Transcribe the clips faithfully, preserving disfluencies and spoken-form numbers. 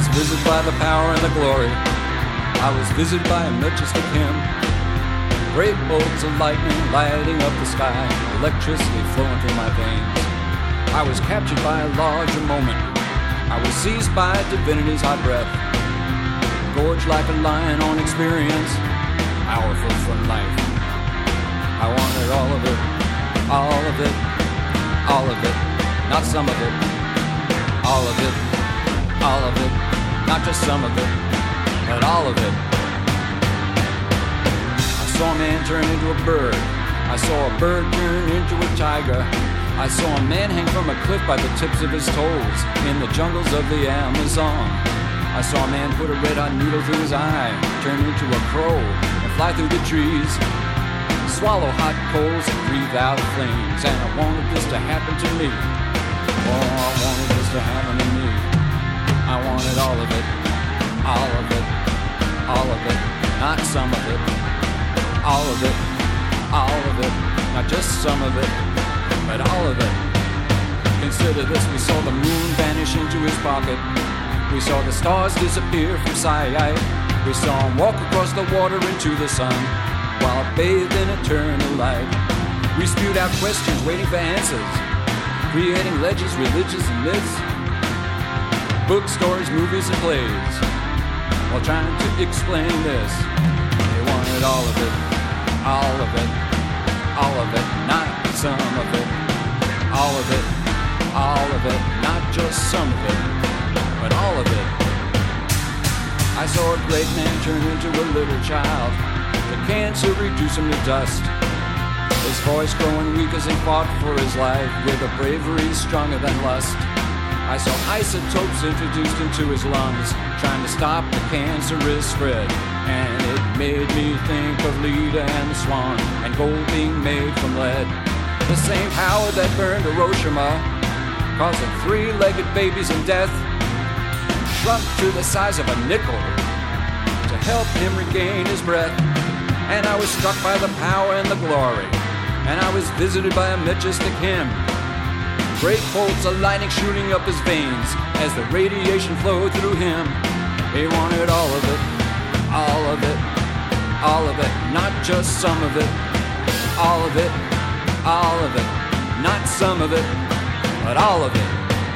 was visited by the power and the glory. I was visited by a majestic hymn. Great bolts of lightning lighting up the sky, electricity flowing through my veins. I was captured by a larger moment. I was seized by divinity's hot breath, gorged like a lion on experience, powerful from life. I wanted all of it, all of it, all of it, not some of it. All of it, all of it, not just some of it, but all of it. I saw a man turn into a bird. I saw a bird turn into a tiger. I saw a man hang from a cliff by the tips of his toes in the jungles of the Amazon. I saw a man put a red-hot needle through his eye, turn into a crow and fly through the trees, swallow hot coals and breathe out flames. And I wanted this to happen to me. Oh, I wanted this to happen to me. I wanted all of it, all of it, all of it, not some of it. All of it, all of it, not just some of it, but all of it. Consider this, we saw the moon vanish into his pocket. We saw the stars disappear from sight. We saw him walk across the water into the sun, while bathed in eternal light. We spewed out questions waiting for answers, creating legends, religions, and myths, books, stories, movies, and plays, while trying to explain this. They wanted all of it, all of it, all of it, not some of it. All of it, all of it, not just some of it, but all of it. I saw a great man turn into a little child. The cancer reduced him to dust, his voice growing weak as he fought for his life with a bravery stronger than lust. I saw isotopes introduced into his lungs, trying to stop the cancerous spread. And it made me think of Leda and the Swan, and gold being made from lead. The same power that burned Hiroshima, causing three-legged babies in death, shrunk to the size of a nickel to help him regain his breath. And I was struck by the power and the glory, and I was visited by a majestic hymn. Great bolts of lightning shooting up his veins as the radiation flowed through him. He wanted all of it, all of it, all of it, not just some of it. All of it, all of it, not some of it, but all of it.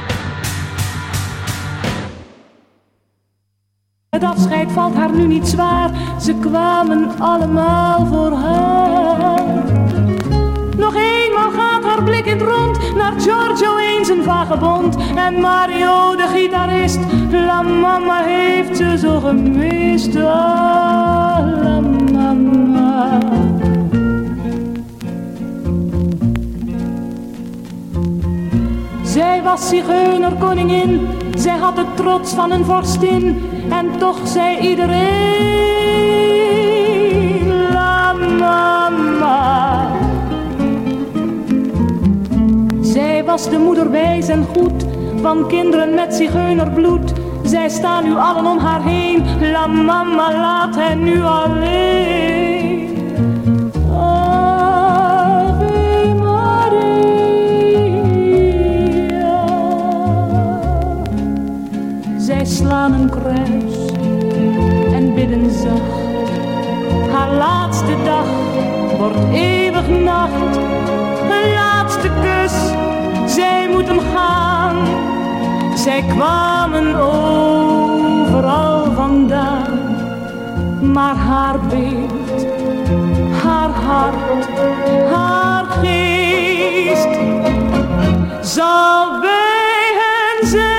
Het afscheid valt haar nu niet zwaar, ze kwamen allemaal voor haar. Nog eenmaal gaat haar blik in het rond, naar Giorgio eens een vagebond. En Mario de gitarist, la mama heeft ze zo gemist. Ah, la mama. Zij was zigeunerkoningin, zij had de trots van een vorstin. En toch zei iedereen, la mama. Zij was de moeder wijs en goed, van kinderen met zigeunerbloed. Zij staan nu allen om haar heen, la mama laat hen nu alleen. Ave Maria. Zij slaan een kruis en bidden zacht. Haar laatste dag wordt eeuwig nacht. Een laatste kus, zij moeten gaan. Zij kwamen overal vandaan, maar haar beeld, haar hart, haar geest zal bij hen zijn.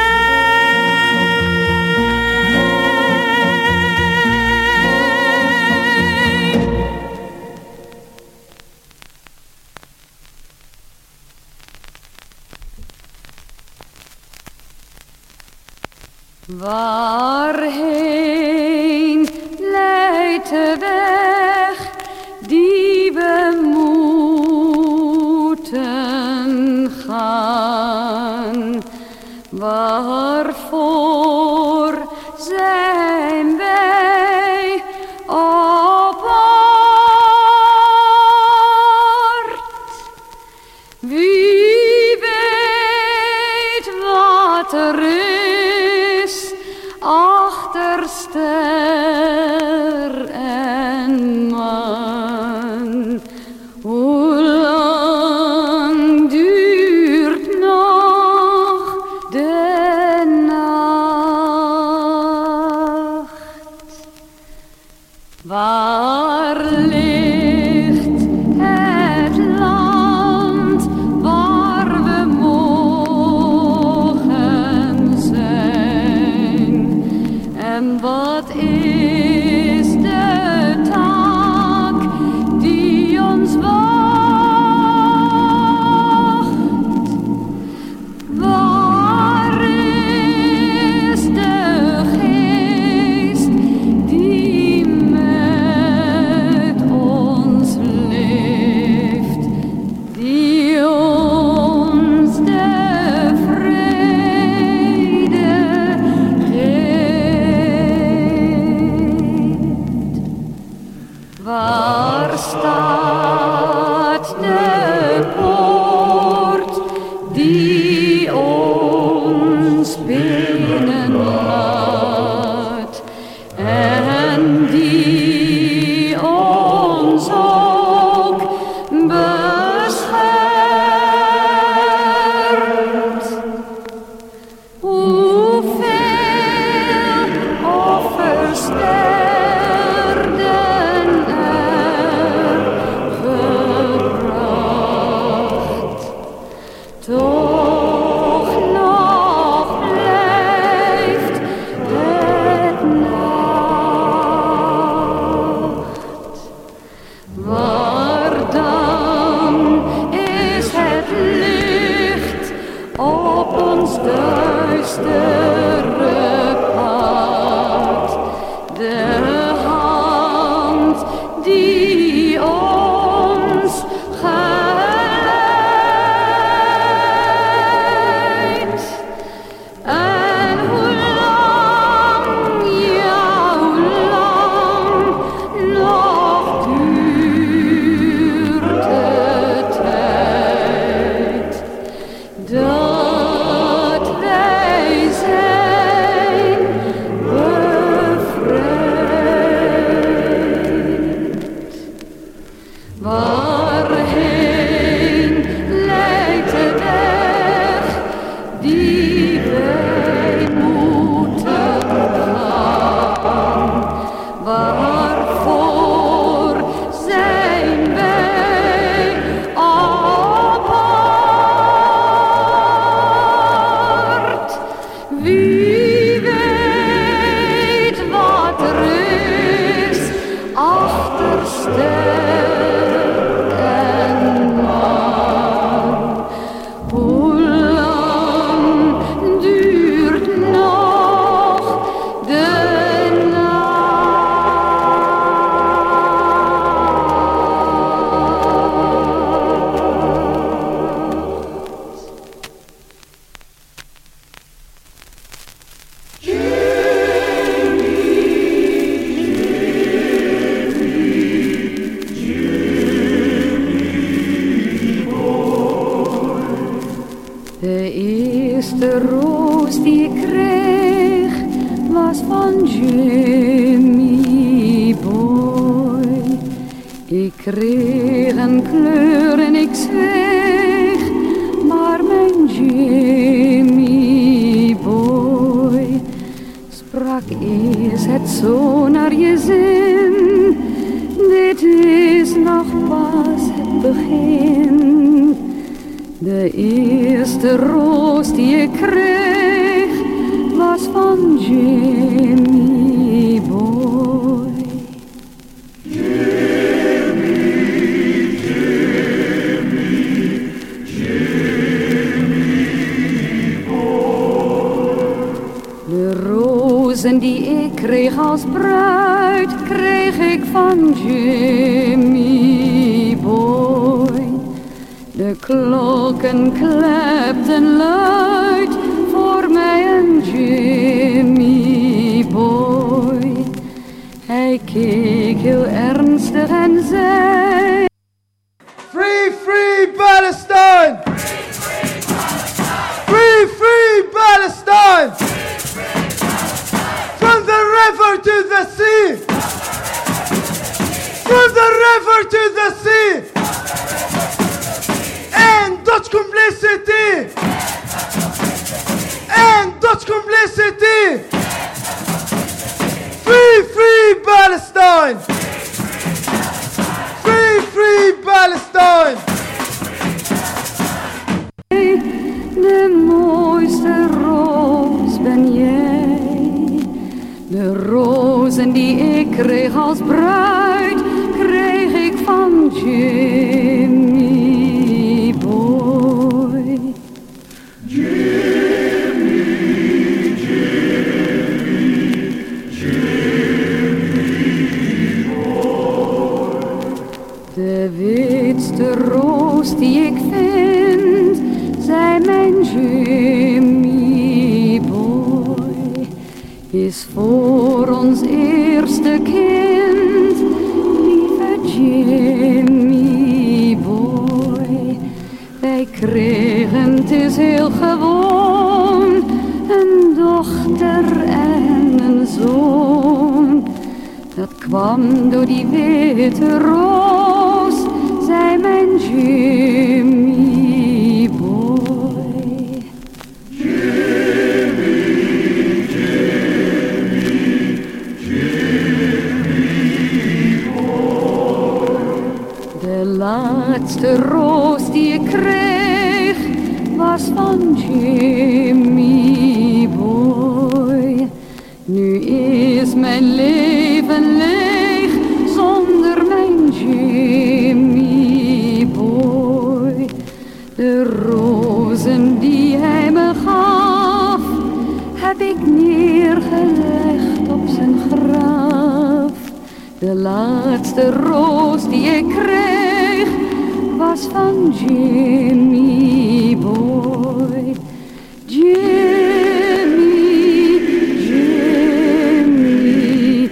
Waarheen leidt de weg die we achter ster en maan. Hoe lang duurt nog de nacht? Waar ligt het land waar we mogen zijn? En wat is de taak die ons wacht? Waar is de geest die met ons leeft, die ons de vrede geeft? Waar staat de poort die ons binnenlaat en die ons ook beschermt? Hoeveel offers werden er gebracht? Toch nog blijft het nacht. Waar dan is het licht op ons duistere pad? De hand die ons geleidt. En hoe lang, ja hoe lang nog duurt de tijd dat wij zijn bevrijd? Waarheen leidt de weg die wij moeten gaan? Waarvoor zijn wij apart? Wie weet wat er is achter ster en maan? Hoe lang duurt nog de nacht? De eerste roos die ik kreeg was van Jimmy Boy. Ik kreeg een kleur en ik zweeg, maar mijn Jimmy Boy sprak: is het zo naar je zin? Dit is nog pas het begin. De eerste roos die ik kreeg was van Jimmy Boy. Jimmy, Jimmy, Jimmy Boy. De rozen die ik kreeg als bruid kreeg ik van Jimmy Boy. De klokken klepten luid voor mij en Jimmy Boy. Hij keek heel ernstig en zei: Free, free Palestine! Free, free Palestine! From the river to the sea. From the river to the sea. And Dutch complicity. And Dutch complicity. Free, free Palestine. Free, free Palestine. De mooiste roos ben jij. De rozen die ik kreeg als bruid, kreeg ik van Jimmy Boy. Jimmy, Jimmy, Jimmy Boy. De witste roos die ik vind, zij mijn Jimmy Boy, is voor ons eerste kind, lieve Jimmy Boy. Wij kregen, het is heel gewoon, een dochter en een zoon. Dat kwam door die witte roos, zei mijn Jimmy Boy. Jimmy, Jimmy, Jimmy Boy. De laatste roos die ik kreeg, was van Jimmy Boy. Nu is mijn leven leeg zonder mijn Jimmy Boy. De rozen die hij me gaf, heb ik neergelegd op zijn graf. De laatste roos die ik kreeg, was van Jimmy Boy. Jimmy, Jimmy,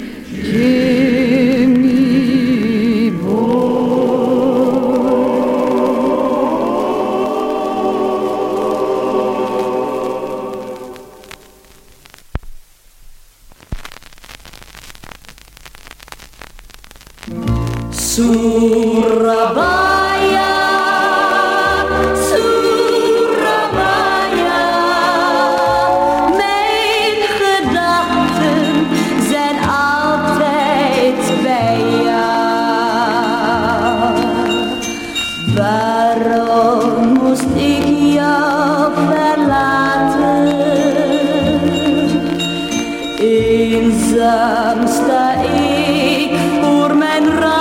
Jimmy Boy. Surabaya, Surabaya, mijn gedachten zijn altijd bij jou. Waarom moest ik jou verlaten? Eenzaam sta ik voor mijn raam.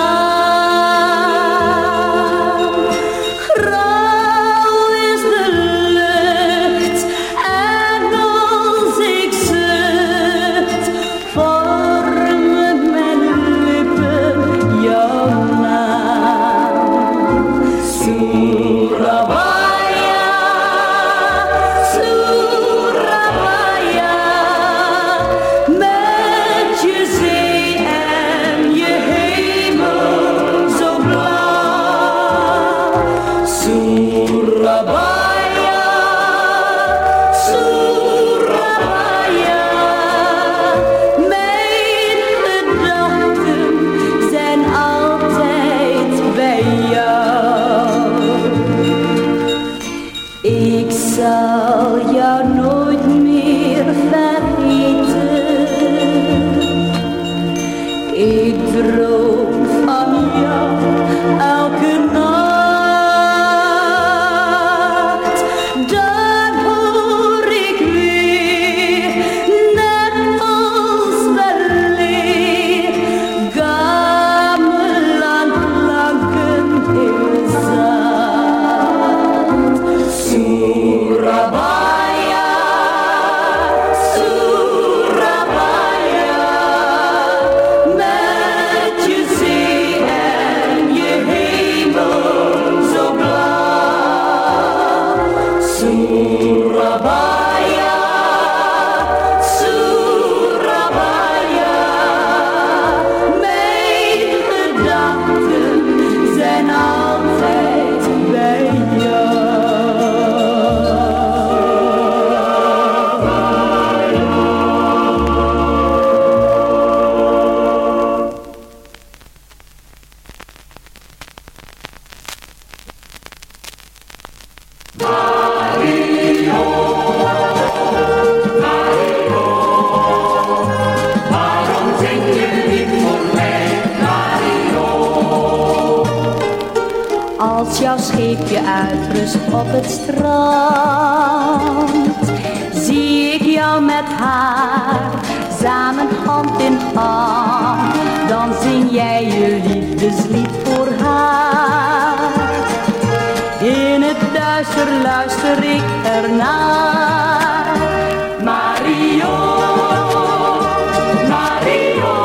Met je zee en je ik je uitrust op het strand, zie ik jou met haar, samen hand in hand, dan zing jij je liefdeslied voor haar. In het duister luister ik ernaar. Mario, Mario,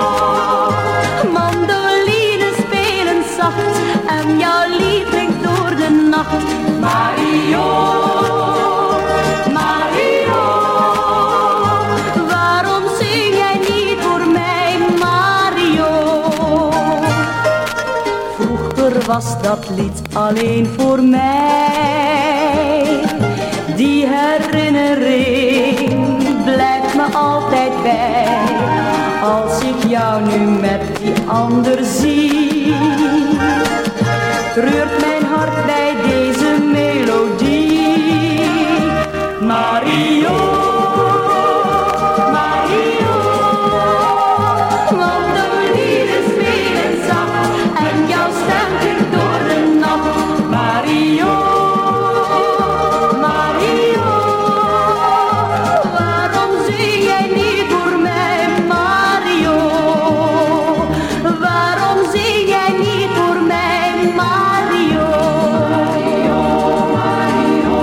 mandolines spelen zacht en jouw lied klinkt door de nacht. Mario, Mario, waarom zing jij niet voor mij, Mario? Vroeger was dat lied alleen voor mij, die herinnering blijft me altijd bij. Als ik jou nu met die ander zie, treurt mijn hart bij deze melodie. Mario, Mario, mandolines spelen zacht en jouw stem klinkt door de nacht. Mario, Mario, waarom zing jij niet voor mij, Mario? Waarom zing jij niet voor mij, Mario? Mario, Mario.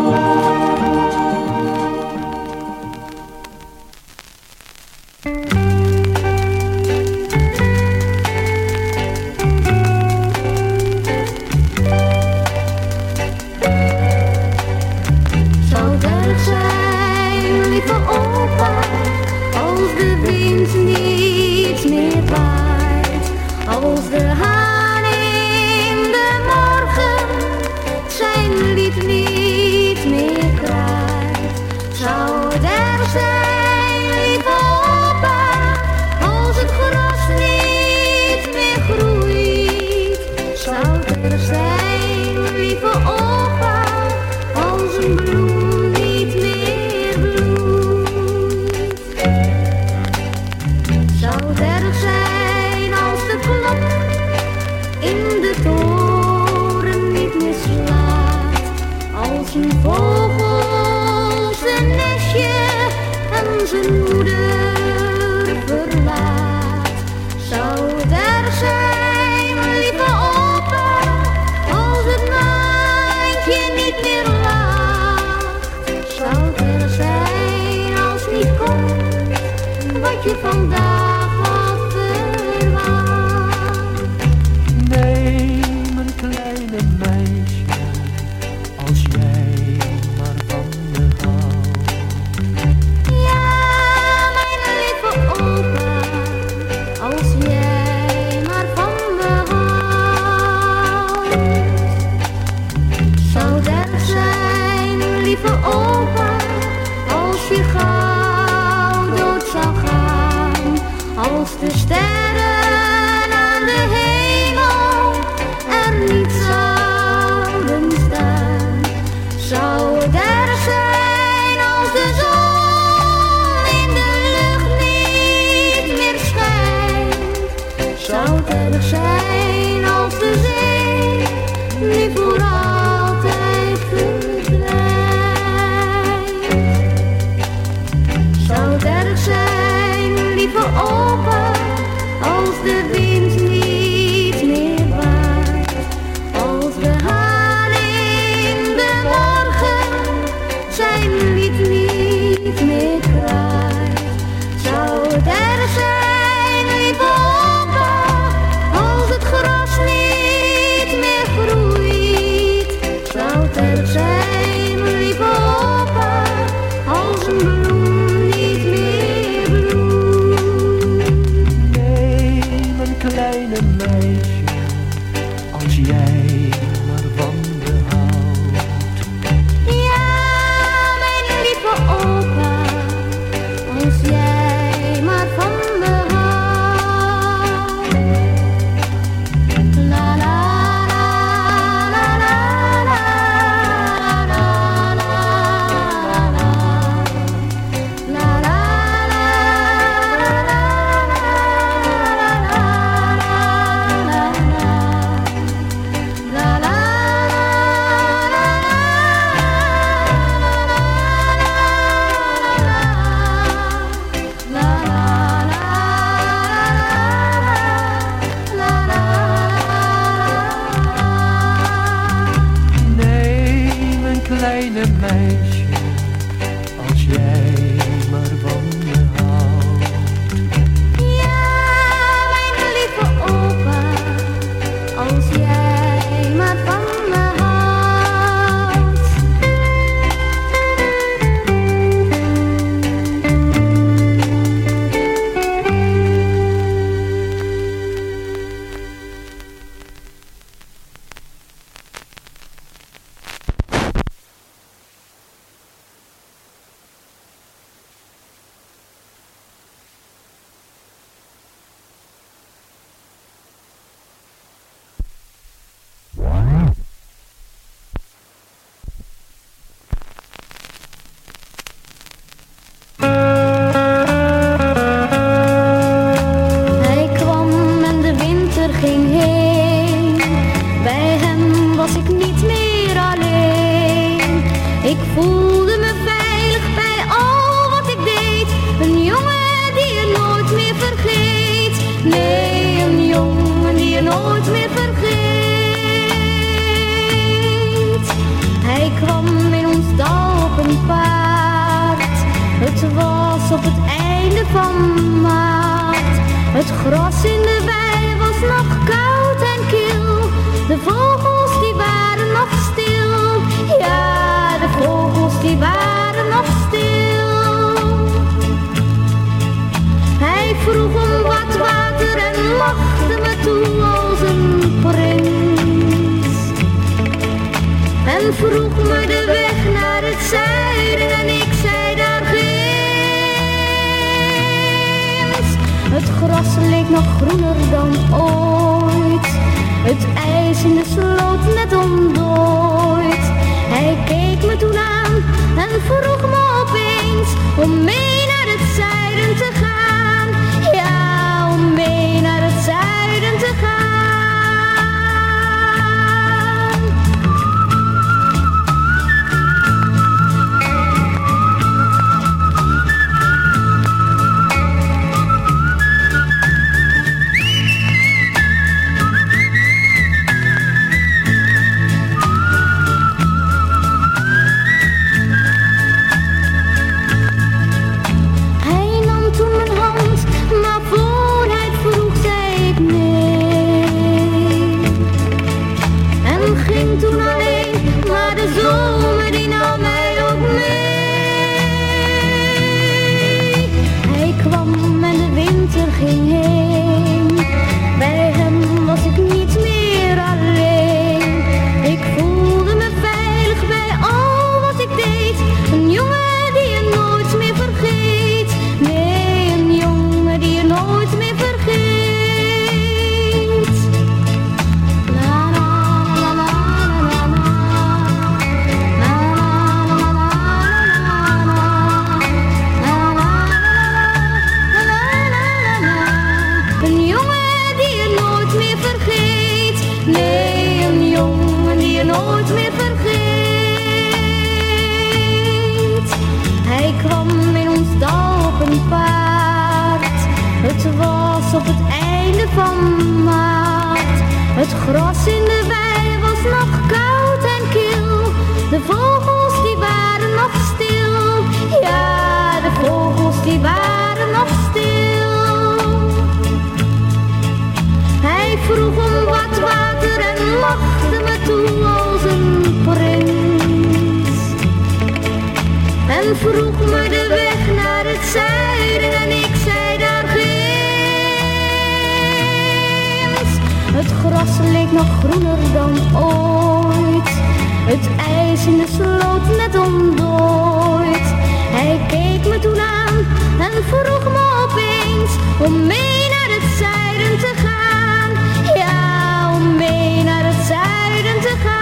Zou erg zijn, lieve opa, als de wind niet meer waait, als de haan in de morgen zijn lied niet meer kraait. Zou het erg zijn, lieve opa, als het gras niet meer groeit. Zou het erg zijn, lieve opa, als een bloem niet meer bloeit. Zou het erg zijn als de klok in de toren niet meer slaat, als een vogel zijn nestje en zijn moeder verlaat. Zou het erg zijn, lieve opa, als het maantje niet meer lacht. Zou het erg zijn als niet komt wat je vandaag had verwacht. Nee, mijn kleine meisje, als jij maar van me houdt. Ja, mijn lieve opa, als jij maar van me houdt. Zou het erg zijn, lieve opa, als je gauw dood zou gaan, als de sterren aan de hemel er niet zouden staan. Zou het erg zijn als de zon in de lucht niet meer schijnt. Zou het erg zijn als de zee nu voor altijd verdwijnt. Zou het erg zijn, lieve opa, als de wind niet meer waait, als de haan in de morgen zijn lied niet meer kraait. Zou het erg zijn, lieve opa, als het gras niet meer groeit. Zou het erg zijn, lieve opa, als een bloem niet meer bloeit. Nee, mijn vroeg om wat water en lachte me toe als een prins. En vroeg me de weg naar het zuiden en ik zei daar ginds. Het gras leek nog groener dan ooit, het ijs in de sloot net ontdooid. Hij keek me toen aan en vroeg me opeens om mee naar het zuiden te gaan. Ja, om mee naar het zuiden te gaan. Op het einde van maart. Het gras in de wei was nog koud en kil. De vogels die waren nog stil. Ja, de vogels die waren nog stil. Hij vroeg om wat water en lachte me toe als een prins. En vroeg me de weg naar het zuiden en ik zei daar ginds. Het gras leek nog groener dan ooit, het ijs in de sloot net ontdooid. Hij keek me toen aan en vroeg me opeens om mee naar het zuiden te gaan. Ja, om mee naar het zuiden te gaan.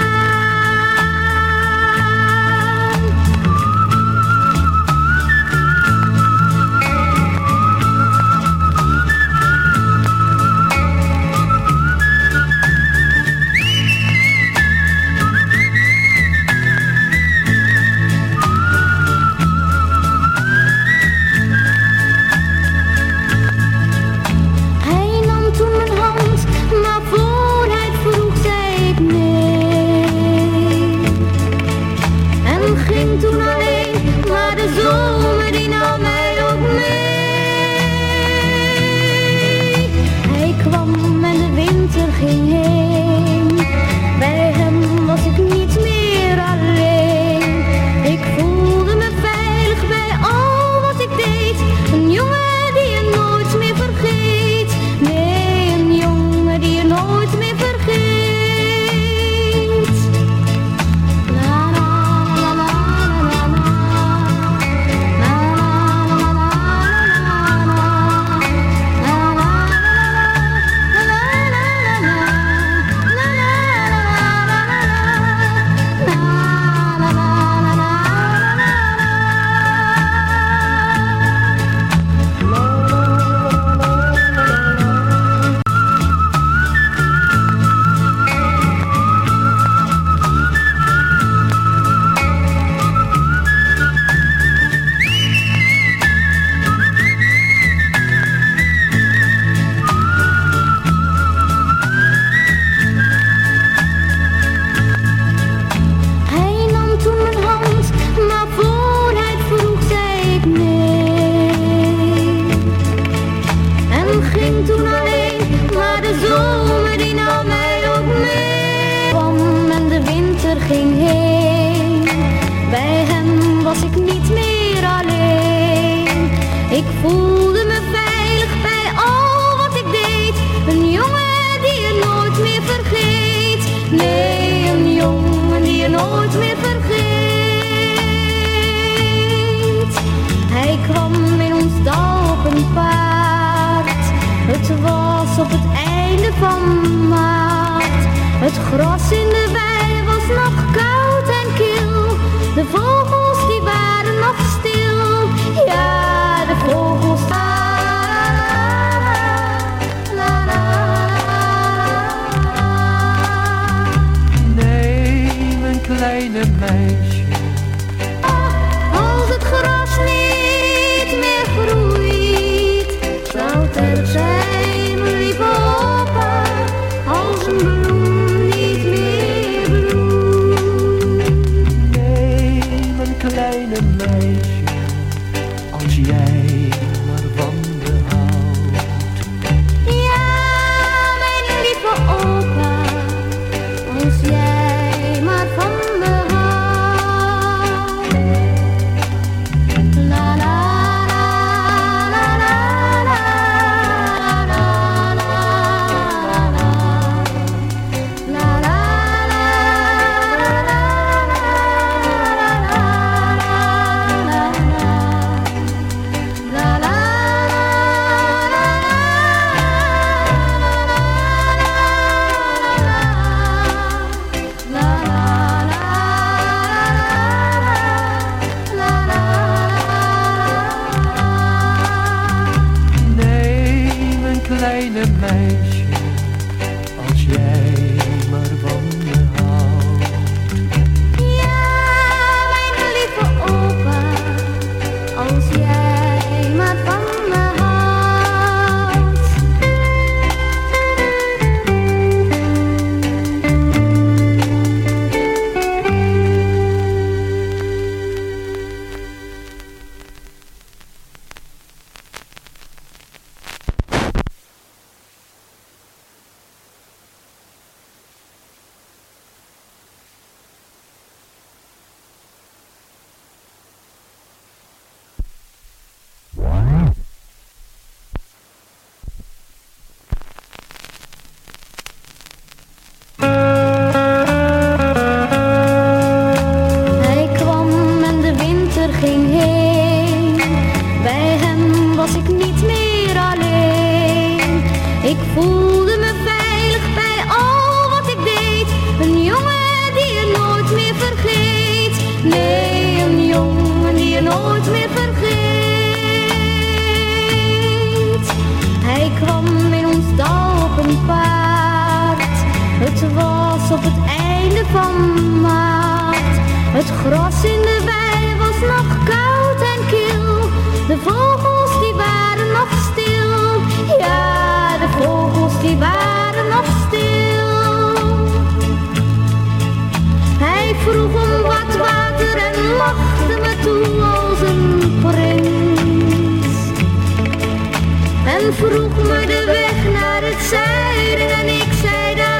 Ging heen. Bij hem was ik niet meer alleen. Ik voelde me veilig bij al wat ik deed. Een jongen die je nooit meer vergeet. Nee, een jongen die je nooit meer vergeet. La la la la la la la la la ging heen. Bij hem was ik niet meer alleen. Ik voelde me veilig bij Het was op het einde van maart. Het gras in de wei was nog koud en kil. De vogels die waren nog stil. Ja, de vogels. La, la, Neem een kleine meisje. Als het gras niet meer groeit, zal het er zijn, lieve opa, als een bloem niet meer bloeit. Neem een kleine meisje, als jij maar van me houdt. Ja, mijn lieve opa, als jij maar van me houdt. La la la la la la la la la la Neem een kleine meisje, als jij maar van me houdt. Ja, mijn lieve opa, als jij maar van me houdt. Hij kwam en de winter ging heen. Bij hem was ik niet meer alleen. Ik voelde me veilig bij al wat ik deed. Een jongen die je nooit meer vergeet. Nee, een jongen die je nooit meer vergeet. Hij kwam in ons dal op een paard. Het was op het einde van maart. Het gras in de wei was nog koud en kil. De vogels die waren nog stil. Ja, de vogels die waren nog stil. Hij vroeg om wat water en lachte me toe als een prins. En vroeg me de weg naar het zuiden en ik zei daar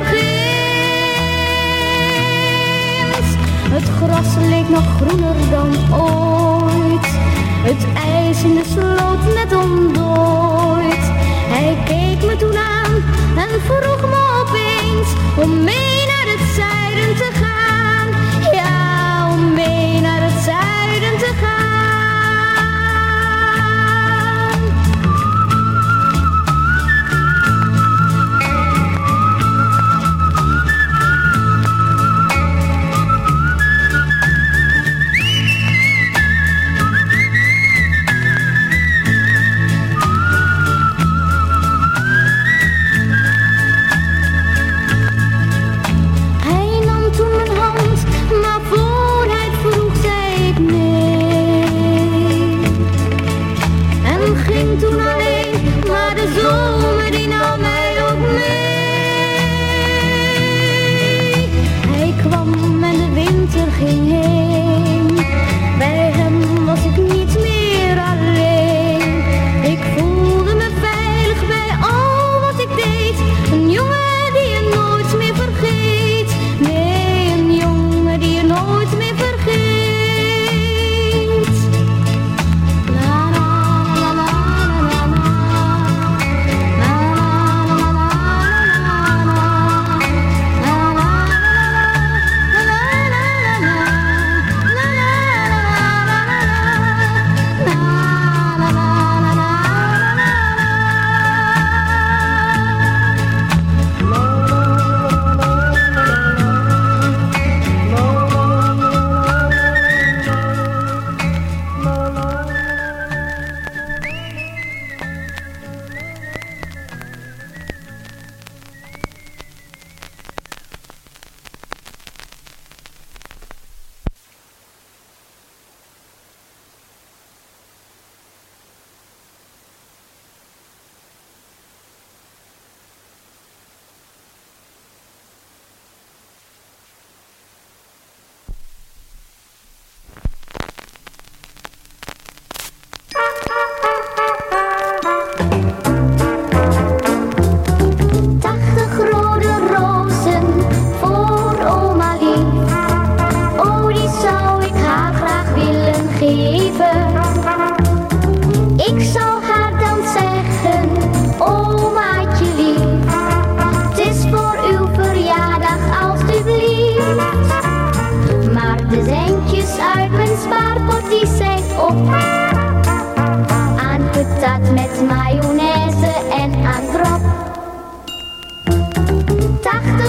ginds. Het gras leek nog groener dan ooit. Het ijs in de sloot net ontdooid. Hij keek me toen aan en vroeg me opeens om mee naar het zuiden te gaan. Ja, om mee naar het zuiden te gaan.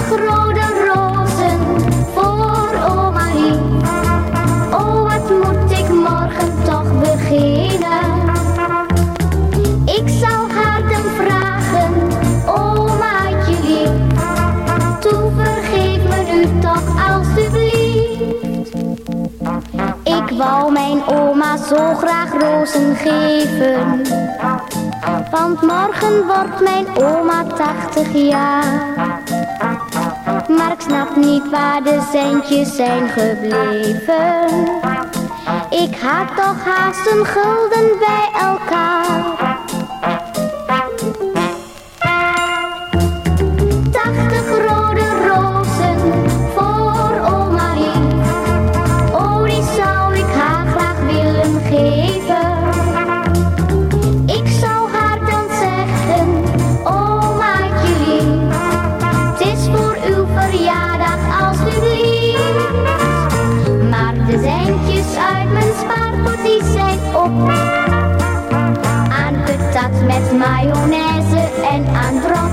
tachtig rode rozen voor oma Lie. Oh, wat moet ik morgen toch beginnen? Ik zal haar dan vragen, omaatje lief, toe vergeef me nu toch alstublieft. Ik wou mijn oma zo graag rozen geven, want morgen wordt mijn oma tachtig jaar. Maar ik snap niet waar de centjes zijn gebleven. Ik had toch haast een gulden bij elkaar. Tachtig rode rozen voor oma Lie. Oh, die zou ik haar graag willen geven. Ik zou haar dan zeggen, omaatje Lie, het is voor uw verjaardag alstublieft. Maar de centjes uit mijn spaarpot die zijn op, aan patat met mayonaise en aan drop.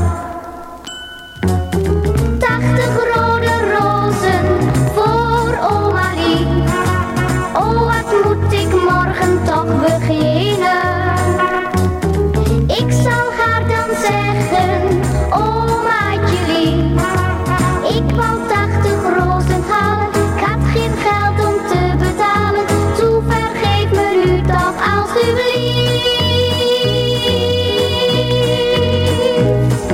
Tachtig rode rozen voor oma Lie. Oh, wat moet ik morgen toch beginnen? Ik zal haar dan zeggen, omaatje Lie, ik wou tachtig rozen halen, ik had geen geld om te betalen, toe vergeef me nu toch alstublieft.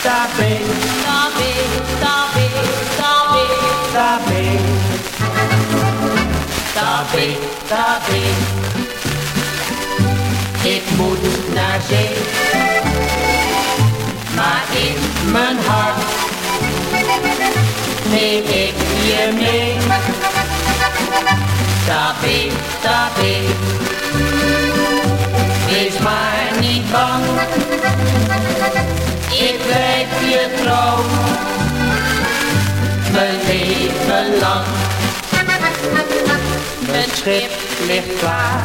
daar ben ik, daar ben ik, daar ben ik, daar ben ik, daar ben ik, daar ben ik, daar ben ik. Ik moet naar zee, maar in mijn hart neem ik je mee. Daar ben ik, daar ben ik. Wees maar niet bang, ik blijf je trouw, mijn leven lang. Mijn schip ligt klaar,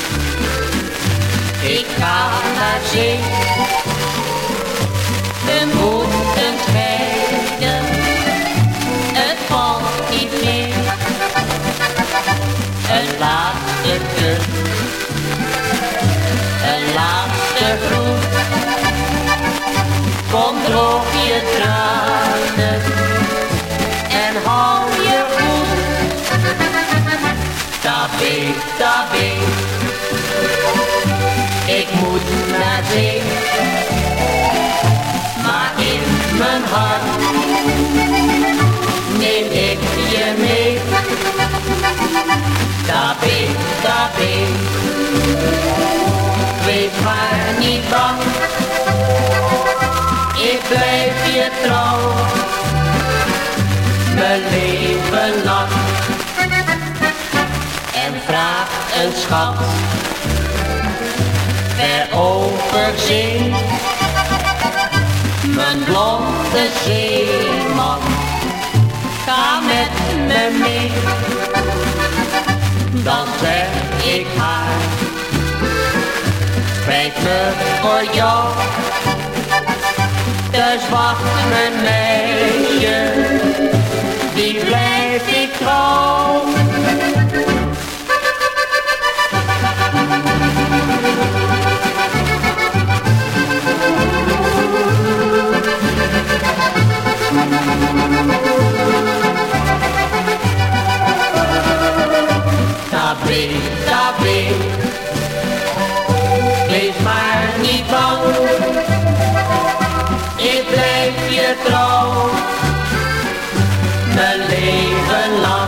ik ga naar zee. We moeten scheiden, het valt niet meer. Een laatste kus, een laatste groet. Kom droog je tranen en hou je goed. Daar ben ik, daar ben ik. Ik moet naar zee, maar in mijn hart neem ik je mee. Daar ben ik, daar ben ik. Wees maar niet bang, ik blijf je trouw, mijn leven lang. En vraag een schat, ver over zee, mijn blonde zeeman, ga met me mee. Dan zeg ik haar, spijt me voor jou, dus wacht mijn meisje, die blijf ik trouw. Daar ben ik, daar ben ik. Wees maar niet bang, ik blijf je trouw, mijn leven lang.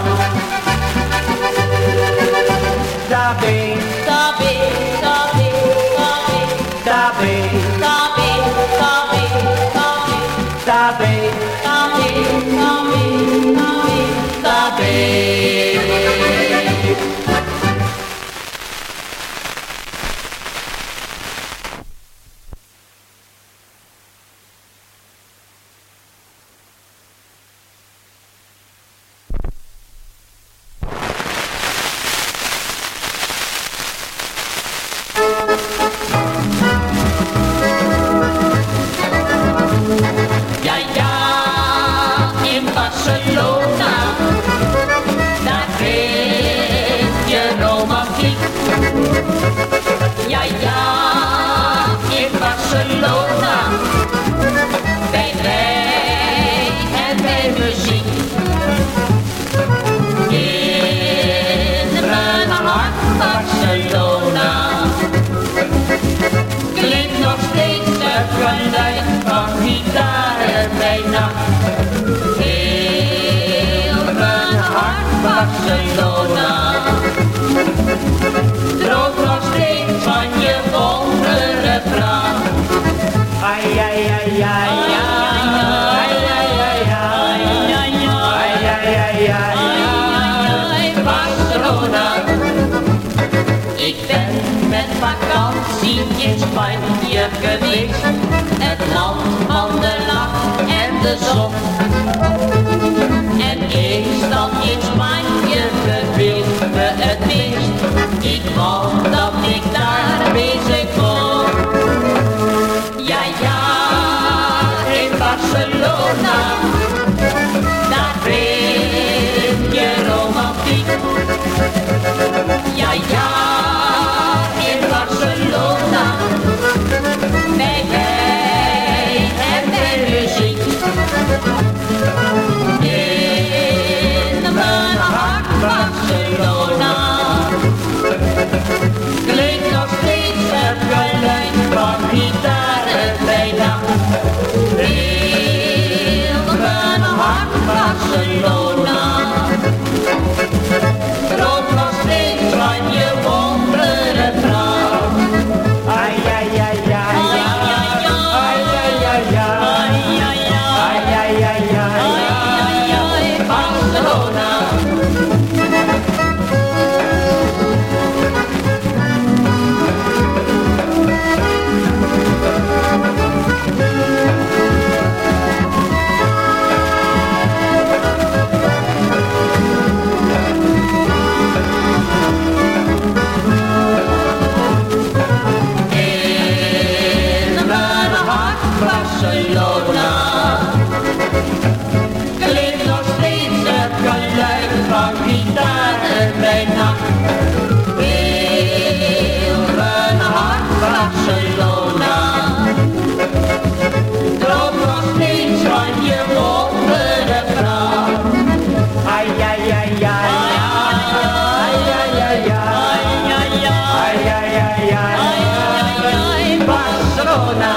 daar ben ik, Daar ben ik, daar ben ik, daar ben ik, daar ben ik, daar ben ik, daar ben ik, daar ben ik, daar ben ik. daar ben ik, daar ben ik, daar ben ik. Ja, ja, in Barcelona, daar vind je romantiek. Ja, ja, in Barcelona, bij wijn en bij muziek. In mijn hart Barcelona, klinkt nog steeds het geluid van gitaren bij nacht. Heel mijn hart Barcelona, droomt nog steeds van je wonderrefrein. Ai, ai, ai, ai, ai, ai, ai, ai, ai, ai, ai, ai, ai, Barcelona. Ik ben met vakantie in Spanje geweest, het land van de lach en de zon. En eens dan in Spanje verveelt me het meest, ik wou dat ik daar bezig kon. Ja, ja, in Barcelona, daar vind je romantiek. Ja, ja, in Barcelona, bij wijn en bij muziek. In mijn hart Barcelona, klinkt nog steeds Barcelona. Droom nog steeds van je wondere vrouw. Ai, ai, ai, ai, ai, ai, ai, ai, ai, ai, ai, Barcelona.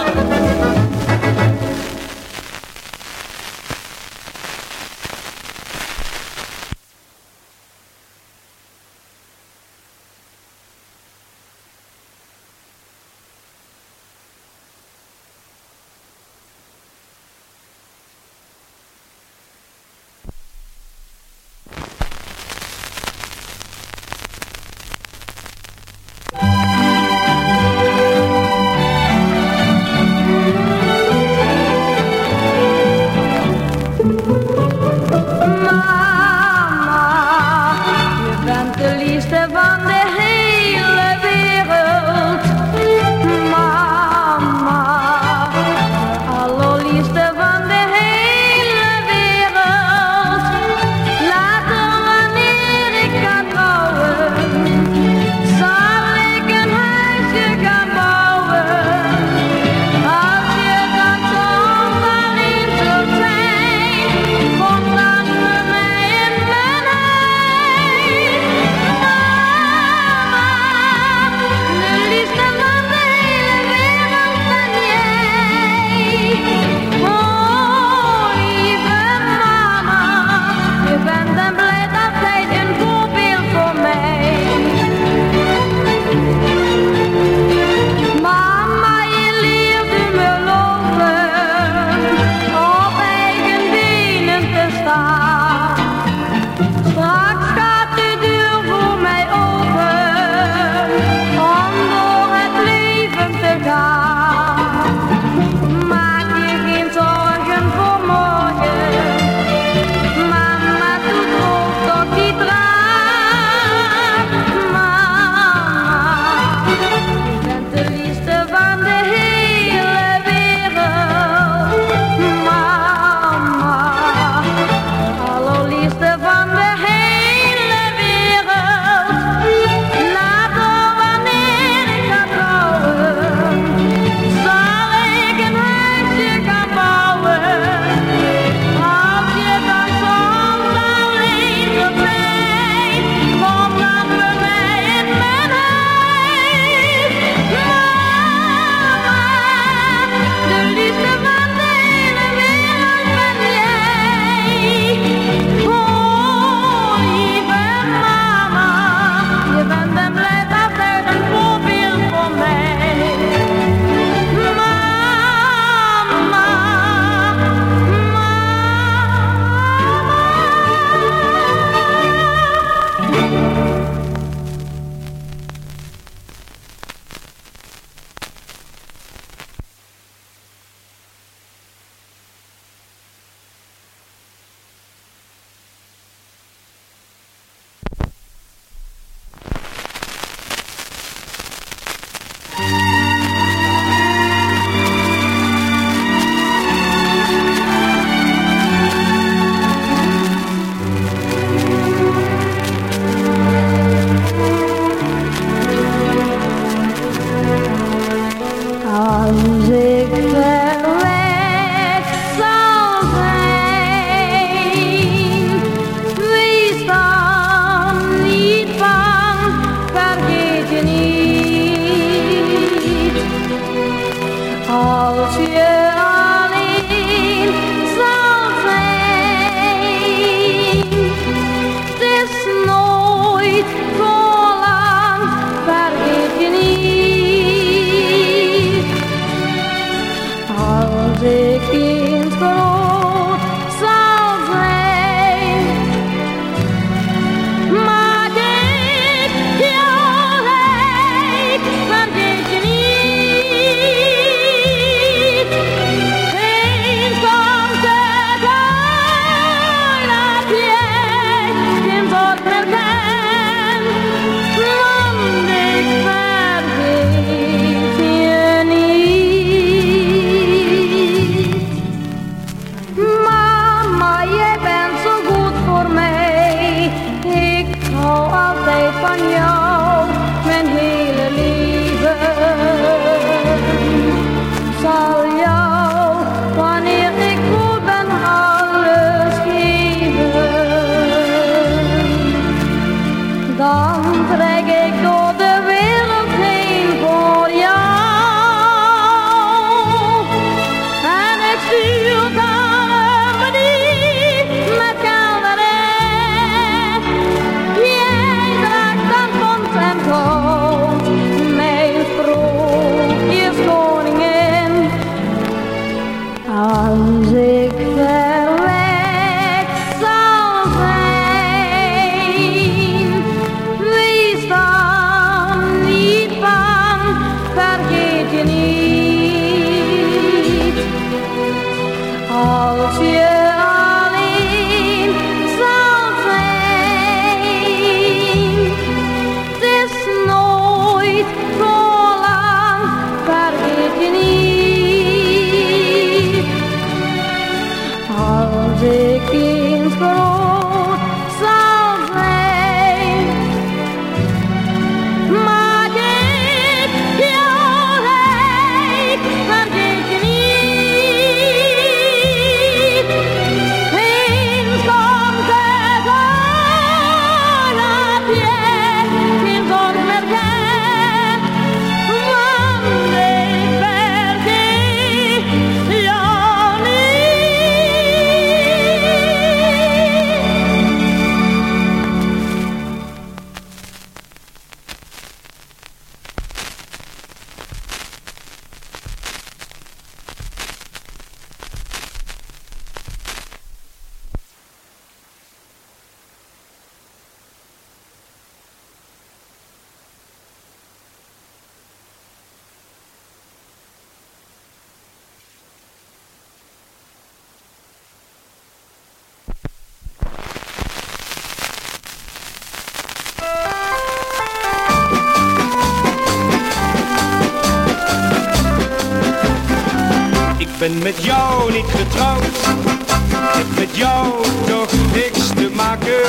ben met jou niet getrouwd, ik heb met jou toch niks te maken.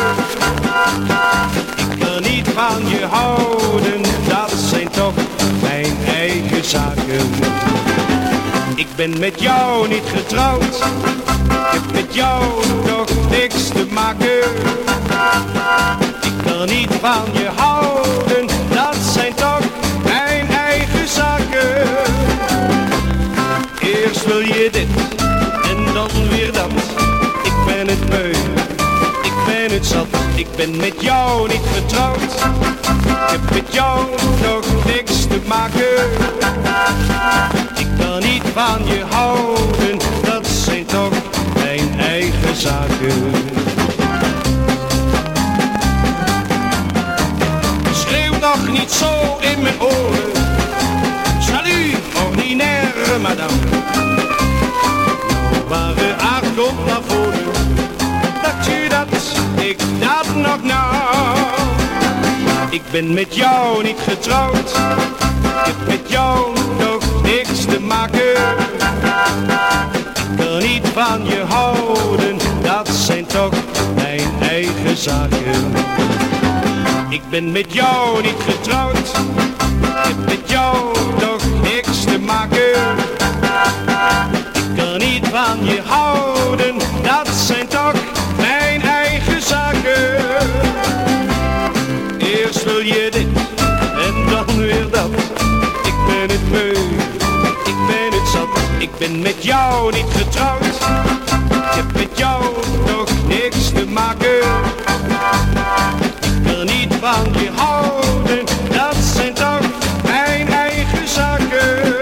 Ik kan niet van je houden, dat zijn toch mijn eigen zaken. Ik ben met jou niet getrouwd, ik heb met jou toch niks te maken. Ik kan niet van je houden, dat zijn toch mijn eigen zaken. Eerst wil je dit en dan weer dat. Ik ben het beu, ik ben het zat. Ik ben met jou niet getrouwd, ik heb met jou nog niks te maken. Ik kan niet van je houden, dat zijn toch mijn eigen zaken. Schreeuw nog niet zo in mijn oren. Salut, ordinaire madame. Ware aard komt naar voren. Dacht je dat ik dat nog nou? Ik ben met jou niet getrouwd, ik heb met jou nog niks te maken. Ik kan niet van je houden, dat zijn toch mijn eigen zaken. Ik ben met jou niet getrouwd, ik heb met jou nog niks te maken. Ik kan niet van je houden, dat zijn toch mijn eigen zaken. Eerst wil je dit en dan weer dat. Ik ben het beu, ik ben het zat. Ik ben met jou niet getrouwd, ik heb met jou nog niks te maken. Ik kan niet van je houden, dat zijn toch mijn eigen zaken.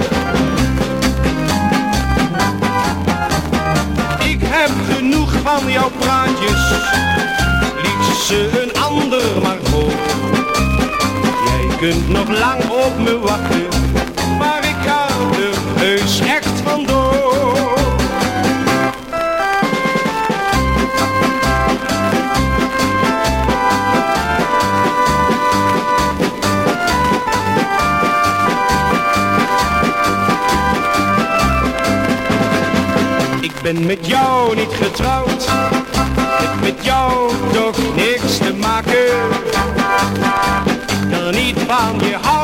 Ik heb genoeg van jouw praatjes, liet ze een ander maar voor. Jij kunt nog lang op me wachten, maar ik ga er heus echt vandoor. Ik ben met jou niet getrouwd, ik heb met jou toch niks te maken. Ik kan niet van je houden.